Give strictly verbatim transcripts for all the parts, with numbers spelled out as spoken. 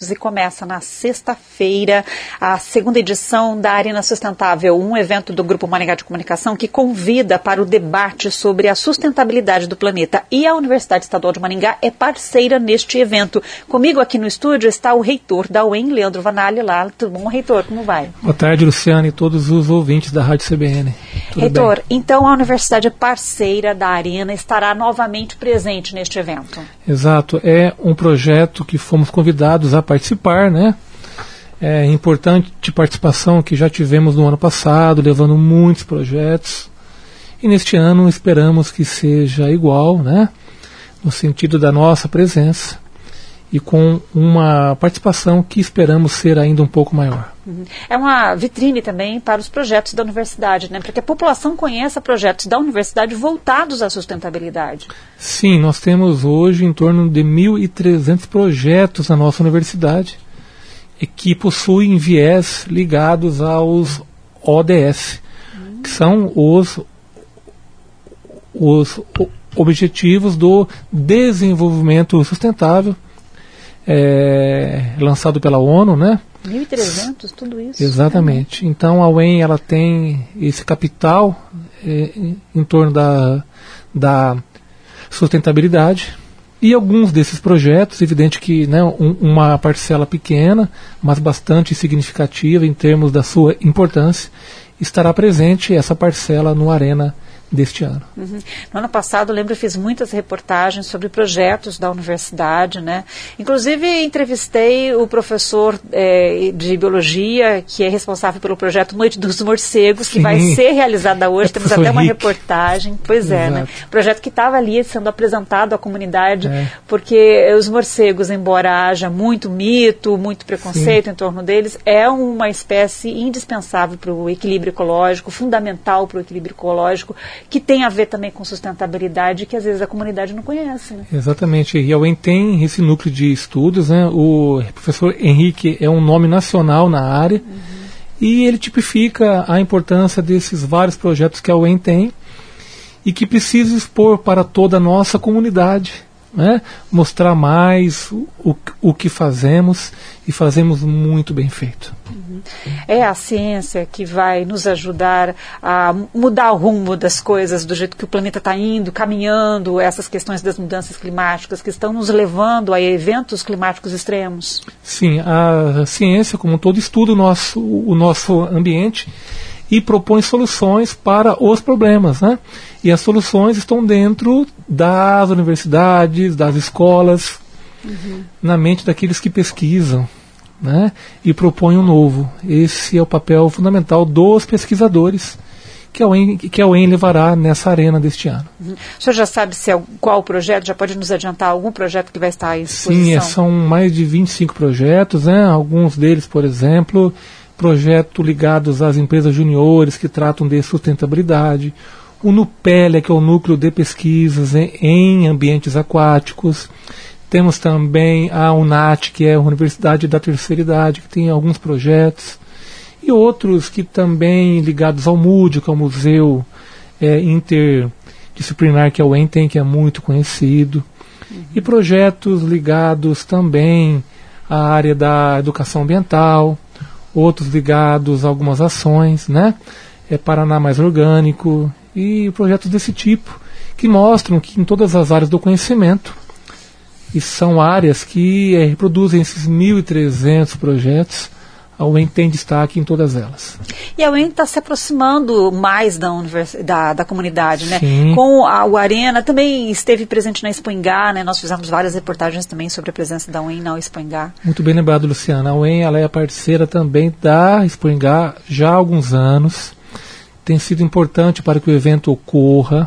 E começa na sexta-feira a segunda edição da Arena Sustentável, um evento do Grupo Maringá de Comunicação que convida para o debate sobre a sustentabilidade do planeta. E a Universidade Estadual de Maringá é parceira neste evento. Comigo aqui no estúdio está o reitor da U E M, Leandro Vanali. Lá, tudo bom, reitor? Como vai? Boa tarde, Luciana, e todos os ouvintes da Rádio C B N. Tudo reitor, bem? Então a Universidade parceira da Arena estará novamente presente neste evento. Exato, é um projeto que fomos convidados a participar, né? É importante participação que já tivemos no ano passado, levando muitos projetos. E neste ano esperamos que seja igual, né? No sentido da nossa presença e com uma participação que esperamos ser ainda um pouco maior. É uma vitrine também para os projetos da universidade, né? Para que a população conheça projetos da universidade voltados à sustentabilidade. Sim, nós temos hoje em torno de mil e trezentos projetos na nossa universidade e que possuem viés ligados aos O D S, hum. que são os, os Objetivos do Desenvolvimento Sustentável, é, lançado pela ONU, né? mil e trezentos, tudo isso. Exatamente. Então a U E M ela tem esse capital é, em torno da, da sustentabilidade e alguns desses projetos, evidente que, né, um, uma parcela pequena, mas bastante significativa em termos da sua importância, estará presente essa parcela no Arena deste ano. Uhum. No ano passado, eu lembro, eu fiz muitas reportagens sobre projetos da universidade, né? Inclusive, entrevistei o professor é, de biologia, que é responsável pelo projeto Noite dos Morcegos, Sim. que vai ser realizada hoje. É Temos até uma Rick. reportagem. Pois Exato. é, né? Projeto que estava ali sendo apresentado à comunidade, é. porque os morcegos, embora haja muito mito, muito preconceito Sim. em torno deles, é uma espécie indispensável para o equilíbrio ecológico, fundamental para o equilíbrio ecológico, que tem a ver também com sustentabilidade, que às vezes a comunidade não conhece. Né? Exatamente, e a U E M tem esse núcleo de estudos, né? O professor Henrique é um nome nacional na área, uhum. e ele tipifica a importância desses vários projetos que a U E M tem e que precisa expor para toda a nossa comunidade, né? Mostrar mais o, o, o que fazemos e fazemos muito bem feito. Uhum. É a ciência que vai nos ajudar a mudar o rumo das coisas, do jeito que o planeta está indo, caminhando, essas questões das mudanças climáticas que estão nos levando a eventos climáticos extremos? Sim, a ciência como um todo estuda o nosso, o nosso ambiente e propõe soluções para os problemas, né? E as soluções estão dentro das universidades, das escolas, uhum. na mente daqueles que pesquisam, né? E propõem um novo. Esse é o papel fundamental dos pesquisadores que a U E M, que a U E M levará nessa arena deste ano. Uhum. O senhor já sabe se é, qual o projeto? Já pode nos adiantar algum projeto que vai estar em exposição? Sim, é, são mais de vinte e cinco projetos, né? Alguns deles, por exemplo, projetos ligados às empresas juniores que tratam de sustentabilidade, o NUPELA, que é o Núcleo de Pesquisas em, em Ambientes Aquáticos. Temos também a UNAT, que é a Universidade da Terceira Idade, que tem alguns projetos, e outros que também ligados ao MUD, que é o Museu é, Interdisciplinar que a U E M tem, que é muito conhecido, uhum. e projetos ligados também à área da educação ambiental, outros ligados a algumas ações, né? É Paraná Mais Orgânico, e projetos desse tipo, que mostram que em todas as áreas do conhecimento, e são áreas que é, reproduzem esses mil e trezentos projetos, a U E M tem destaque em todas elas. E a U E M está se aproximando mais da, univers... da, da comunidade, né? Sim. Com a, o Arena, também esteve presente na Expo Ingá, né? Nós fizemos várias reportagens também sobre a presença da U E M na Expo Ingá. Muito bem lembrado, Luciana. A U E M ela é parceira também da Expo Ingá já há alguns anos. Tem sido importante para que o evento ocorra.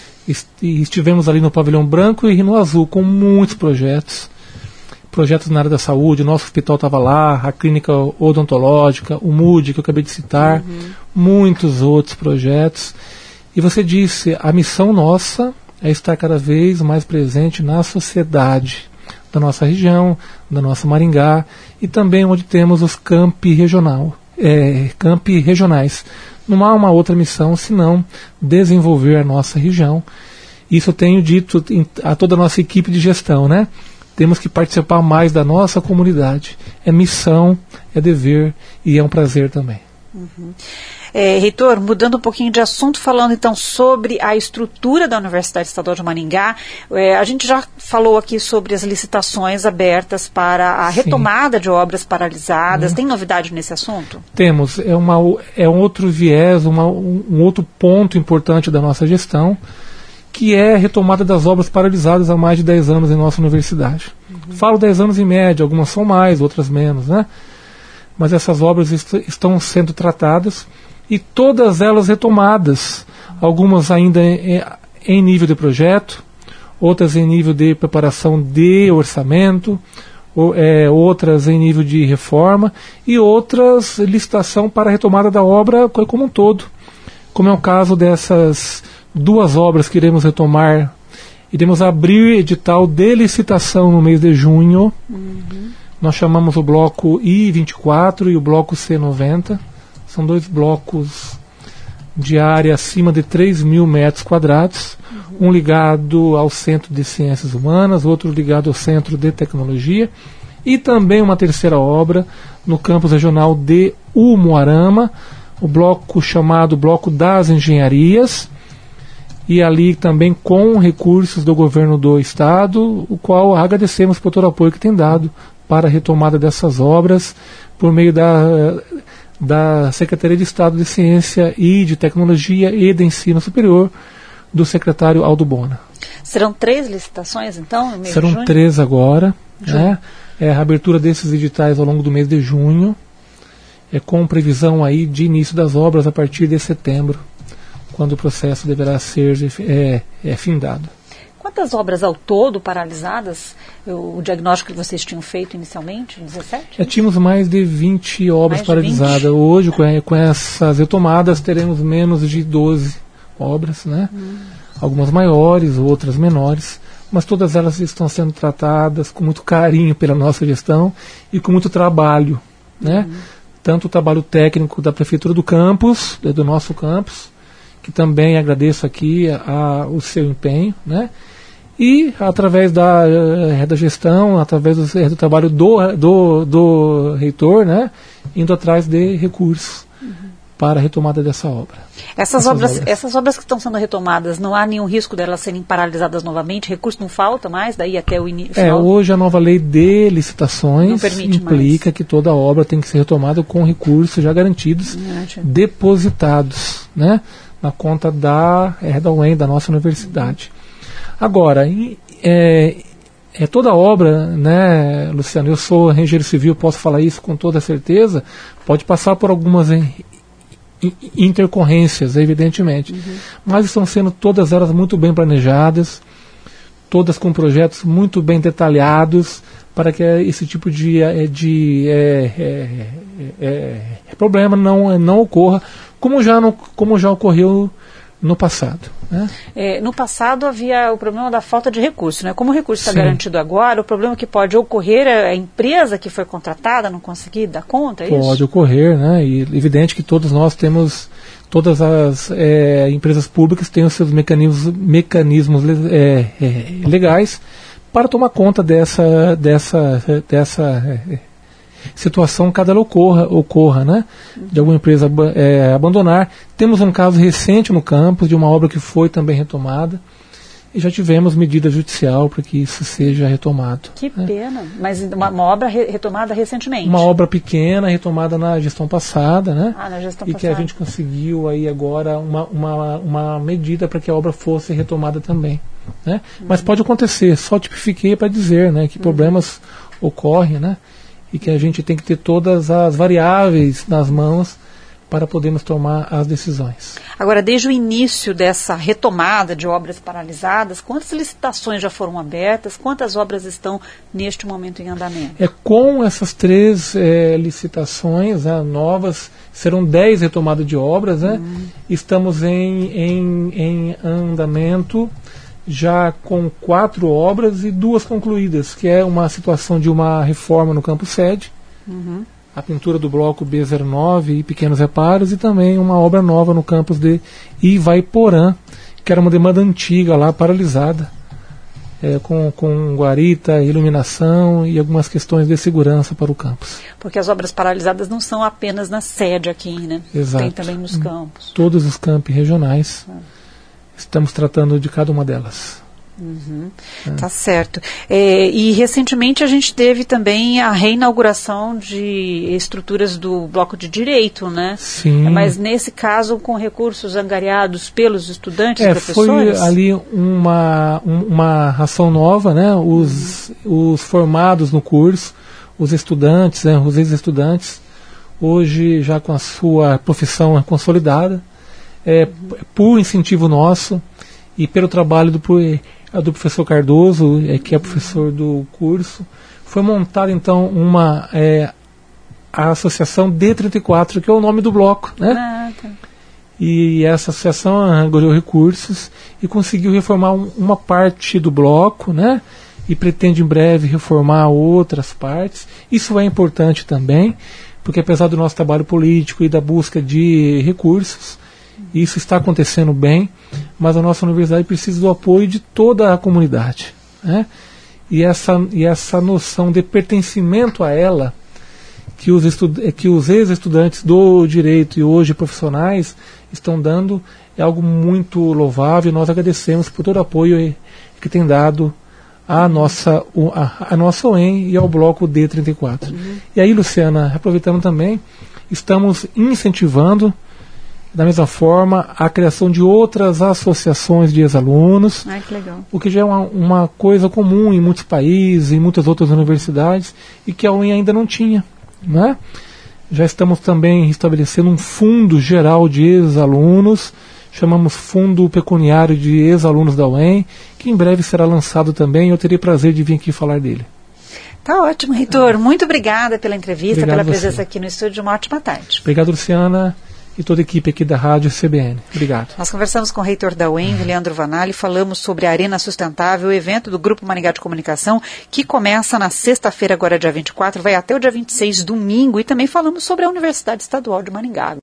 Estivemos ali no Pavilhão Branco e no Azul com muitos projetos. Projetos na área da saúde, o nosso hospital estava lá, a clínica odontológica, o MUD, que eu acabei de citar, uhum. muitos outros projetos. E você disse, a missão nossa é estar cada vez mais presente na sociedade da nossa região, da nossa Maringá, e também onde temos os campi regional, é, campi regionais. Não há uma outra missão senão desenvolver a nossa região. Isso eu tenho dito a toda a nossa equipe de gestão, né? temos que participar mais da nossa comunidade. É missão, é dever e é um prazer também. Uhum. É, reitor, mudando um pouquinho de assunto, falando então sobre a estrutura da Universidade Estadual de Maringá, é, a gente já falou aqui sobre as licitações abertas para a retomada Sim. de obras paralisadas. Hum. Tem novidade nesse assunto? Temos. É, uma, é um outro viés, uma, um, um outro ponto importante da nossa gestão, que é a retomada das obras paralisadas há mais de dez anos em nossa universidade. Uhum. Falo dez anos em média, algumas são mais, outras menos, né? Mas essas obras est- estão sendo tratadas e todas elas retomadas, algumas ainda em, em nível de projeto, outras em nível de preparação de orçamento, ou, é, outras em nível de reforma e outras licitação para a retomada da obra como um todo, como é o caso dessas duas obras que iremos retomar. Iremos abrir edital de licitação no mês de junho. Uhum. Nós chamamos o bloco I vinte e quatro e o bloco C noventa. São dois blocos de área acima de três mil metros quadrados, uhum. um ligado ao Centro de Ciências Humanas, outro ligado ao Centro de Tecnologia, e também uma terceira obra no campus regional de Umuarama, o bloco chamado Bloco das Engenharias, e ali também com recursos do governo do Estado, o qual agradecemos por todo o apoio que tem dado para a retomada dessas obras por meio da... da Secretaria de Estado de Ciência e de Tecnologia e de Ensino Superior, do secretário Aldo Bona. Serão três licitações, então? No mês Serão de junho? três agora. Né? É a abertura desses editais ao longo do mês de junho, é com previsão aí de início das obras a partir de setembro, quando o processo deverá ser é, é, findado. Quantas obras ao todo paralisadas, o diagnóstico que vocês tinham feito inicialmente, dezessete? Já tínhamos mais de vinte obras mais paralisadas. vinte? Hoje, com, com essas retomadas, teremos menos de doze obras, né? Hum. Algumas maiores, outras menores, mas todas elas estão sendo tratadas com muito carinho pela nossa gestão e com muito trabalho, né? Hum. Tanto o trabalho técnico da Prefeitura do campus, do nosso campus, que também agradeço aqui a, a, o seu empenho, né? E através da, da gestão, através do, do trabalho do, do, do reitor, né, indo atrás de recursos uhum. para a retomada dessa obra. Essas, essas, obras, obras. essas obras que estão sendo retomadas, não há nenhum risco delas serem paralisadas novamente? Recurso não falta mais, daí até o início? É, hoje a nova lei de licitações implica mais. que toda obra tem que ser retomada com recursos já garantidos, hum, depositados, né, na conta da Erdalwen, da nossa universidade. Uhum. Agora, é, é toda obra, né, Luciano, eu sou engenheiro civil, posso falar isso com toda certeza, pode passar por algumas in, in, intercorrências, evidentemente, uhum. mas estão sendo todas elas muito bem planejadas, todas com projetos muito bem detalhados, para que esse tipo de, de é, é, é, é, problema não, não ocorra, como já, não, como já ocorreu no passado. Né? É, no passado havia o problema da falta de recurso, né? Como o recurso está garantido agora, o problema que pode ocorrer é a empresa que foi contratada não conseguir dar conta, é pode isso? Pode ocorrer, né? E evidente que todos nós temos, todas as é, empresas públicas têm os seus mecanismos, mecanismos é, é, legais para tomar conta dessa, dessa, dessa é, situação caso ela ocorra, ocorra né? De alguma empresa é, abandonar. Temos um caso recente no campus de uma obra que foi também retomada e já tivemos medida judicial para que isso seja retomado. Que né? pena, mas uma, uma obra re, retomada recentemente? Uma obra pequena, retomada na gestão passada, né? Ah, na gestão e passada. que a gente conseguiu aí agora uma, uma, uma medida para que a obra fosse retomada também. Né? Uhum. Mas pode acontecer, só tipifiquei para dizer, né, que uhum. problemas ocorrem, né? E que a gente tem que ter todas as variáveis nas mãos para podermos tomar as decisões. Agora, desde o início dessa retomada de obras paralisadas, quantas licitações já foram abertas? Quantas obras estão neste momento em andamento? É, com essas três é, licitações né, novas, serão dez retomadas de obras. Né? Hum. Estamos em, em, em andamento já com quatro obras e duas concluídas, que é uma situação de uma reforma no campus sede, uhum. a pintura do bloco B zero nove e pequenos reparos, e também uma obra nova no campus de Ivaiporã, que era uma demanda antiga lá, paralisada, é, com, com guarita, iluminação e algumas questões de segurança para o campus. Porque as obras paralisadas não são apenas na sede aqui, né? Exato. Tem também nos campos. Todos os campi regionais, ah. estamos tratando de cada uma delas. Uhum. É. Tá certo. É, e recentemente a gente teve também a reinauguração de estruturas do Bloco de Direito, né? Sim. É, mas nesse caso com recursos angariados pelos estudantes e é, professores? Foi ali uma, uma ação nova, né? Os, uhum. os formados no curso, os estudantes, né? Os ex-estudantes, hoje já com a sua profissão consolidada, é, uhum. por incentivo nosso e pelo trabalho do a do professor Cardoso, é, que é professor do curso, foi montada então uma é, a associação D trinta e quatro, que é o nome do bloco, né? Ah, tá. E essa associação angariou recursos e conseguiu reformar um, uma parte do bloco, né? E pretende em breve reformar outras partes. Isso é importante também, porque apesar do nosso trabalho político e da busca de recursos, isso está acontecendo bem, mas a nossa universidade precisa do apoio de toda a comunidade, né? E essa, e essa noção de pertencimento a ela, que os, estu- que os ex-estudantes do direito e hoje profissionais estão dando, é algo muito louvável, e nós agradecemos por todo o apoio que tem dado à nossa, a, a nossa U E M e ao bloco D trinta e quatro. Uhum. E aí, Luciana, aproveitando também, estamos incentivando da mesma forma a criação de outras associações de ex-alunos. Ai, que legal. O que já é uma, uma coisa comum em muitos países, em muitas outras universidades, e que a U E M ainda não tinha, né? Já estamos também estabelecendo um fundo geral de ex-alunos, chamamos Fundo Pecuniário de Ex-Alunos da U E M, que em breve será lançado também, e eu terei prazer de vir aqui falar dele. Tá ótimo, reitor. Muito obrigada pela entrevista, Obrigado pela presença você. aqui no estúdio. Uma ótima tarde. Obrigado, Luciana, e toda a equipe aqui da Rádio C B N. Obrigado. Nós conversamos com o reitor da U E M, Leandro Vanali, falamos sobre a Arena Sustentável, o evento do Grupo Maringá de Comunicação, que começa na sexta-feira, agora dia vinte e quatro, vai até o dia vinte e seis, domingo, e também falamos sobre a Universidade Estadual de Maringá.